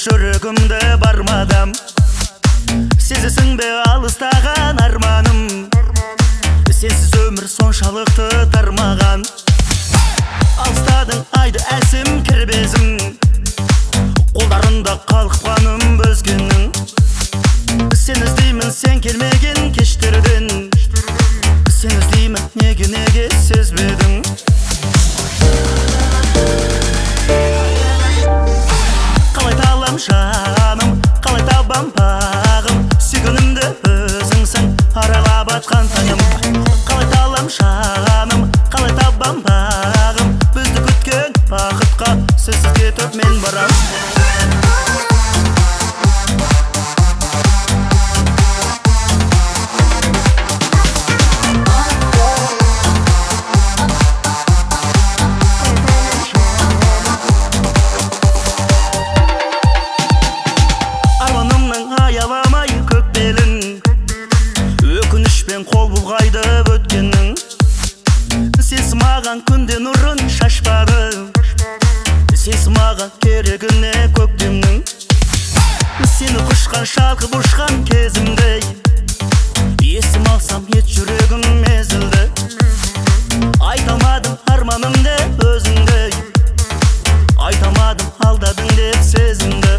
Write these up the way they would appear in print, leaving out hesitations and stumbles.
жүрегімді бармадам. Сезесің бе алыстаған арманым, сенсіз өмір соншалықты тармаған. Алыстадың айды әсем кірбезің, қолдарында қалқыпқаным бізгенің. Сен іздеймін сен келмеген кештерден, сен іздеймін неге сезбедің. Қалай талам жаным, қалай табам бағым, сүйгенімді өзіңсің аралап атқан таңым. Қалай талам жаным, қалай табам бағым, бізді күткен бақытқа сөзсіз кетіп мен барам. Қол бұлғайды өткеннің, сенсіз маған күнде нұрын шашпады, сенсіз маған керегіне көктемнің. Сені құшқан шалқып ұшқан кезімде, есім алсам ет жүрегім езілді. Айтамадым арманымды өзіңді, айтамадым алдадың деп сезімді.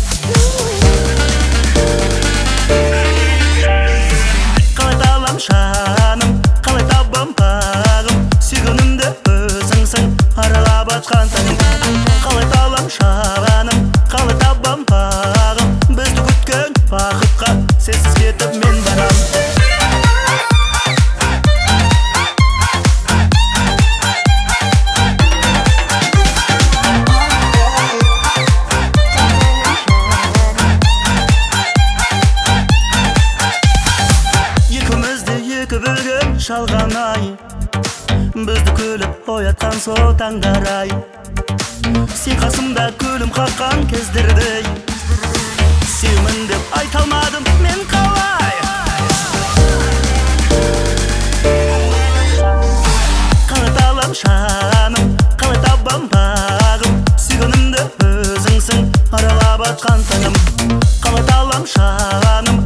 Жаным, қалай табам бағым, сүйгенімді өзіңсің аралап атқан таңым. Қалай талам жаным, қалай табам бағым, бізді күткен бақытқа сенсіз кетіп мен барам. Шалған ай, бізді күліп оятқан сол таңдар ай. Сен қасымда күлім қаққан кездердей, сүймін деп айта алмадым мен қалай. Қалай талам жаным, қалай табам бағым, сүйгенімді өзіңсің аралап атқан таңым. Қалай талам жаным,